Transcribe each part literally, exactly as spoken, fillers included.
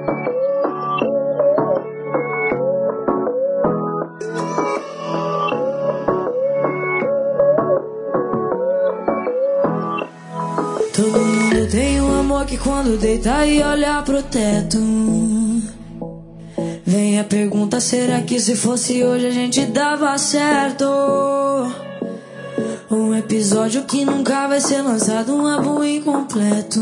Todo mundo tem um amor que quando deita e olha pro teto, vem a pergunta, será que se fosse hoje a gente dava certo? Um episódio que nunca vai ser lançado, um álbum incompleto,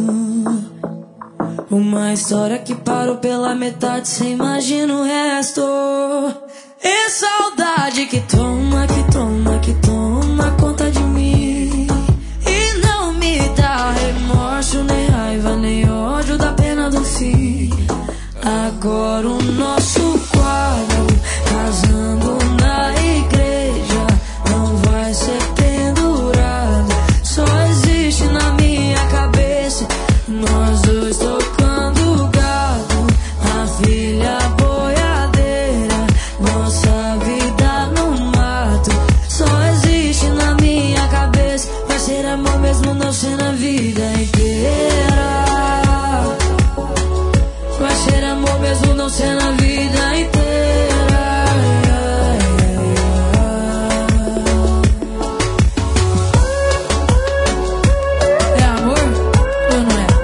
uma história que parou pela metade, cê imagina o resto. E saudade que toma, que toma, que toma conta de mim, e não me dá remorso, nem raiva, nem ódio da pena do fim. Agora o nosso quadro, casando na igreja, não vai ser pendurado, só existe na minha cabeça, nós dois tocando gado, a filha boiadeira, nossa vida no mato, só existe na minha cabeça, vai ser amor mesmo não ser na vida inteira, vai ser amor mesmo não ser na vida inteira. É amor ou não é?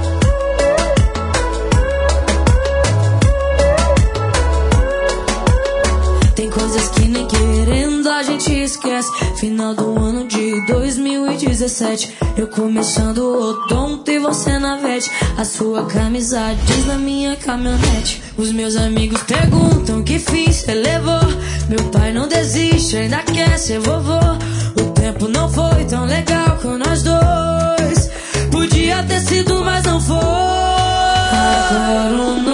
Tem coisas que nem querendo a gente esquece. Final do ano de dois mil e dezessete, eu começando o odonto e você na vete, a sua camisa diz na minha caminhonete. Os meus amigos perguntam que fim cê levou, meu pai não desiste, ainda quer ser vovô. O tempo não foi tão legal com nós dois, podia ter sido mas não foi. Agora o